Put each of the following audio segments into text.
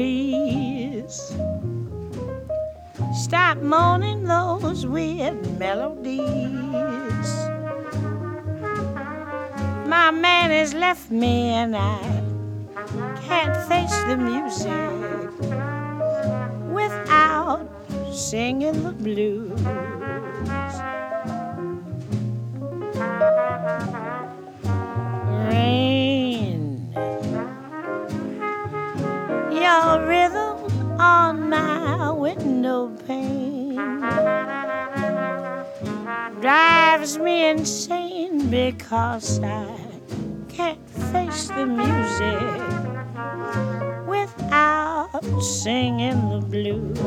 please. Stop moaning those weird melodies. My man has left me and I can't face the music without singing the blues. Rain, your rhythm on my window pane drives me insane because I can't face the music without singing the blues.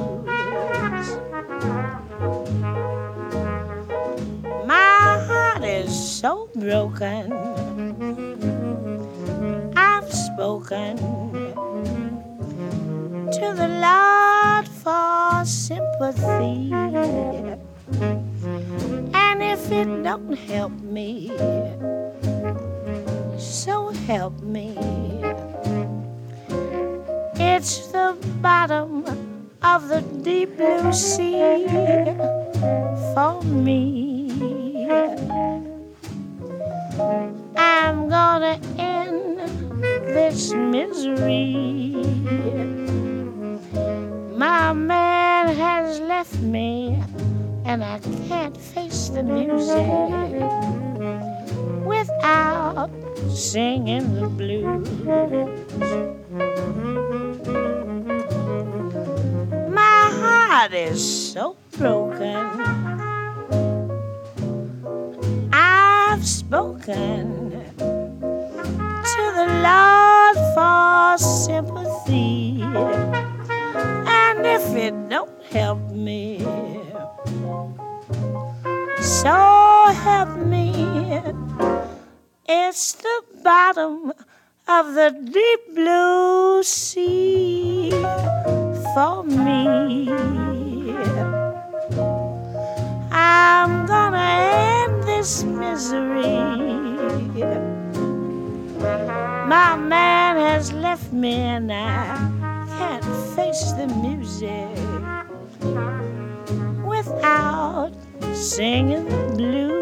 My heart is so broken, I've spoken to the Lord for sympathy, and if it don't help me, so help me, it's the bottom of the deep blue sea for me. I'm gonna end this misery. My man has left me and I can't face the music without singing the blues. My heart is so broken, I've spoken to the Lord for sympathy, and if it don't help me, so help me, it's the bottom of the deep blue sea for me. I'm gonna end this misery. My man has left me and I can't face the music without singing the blues.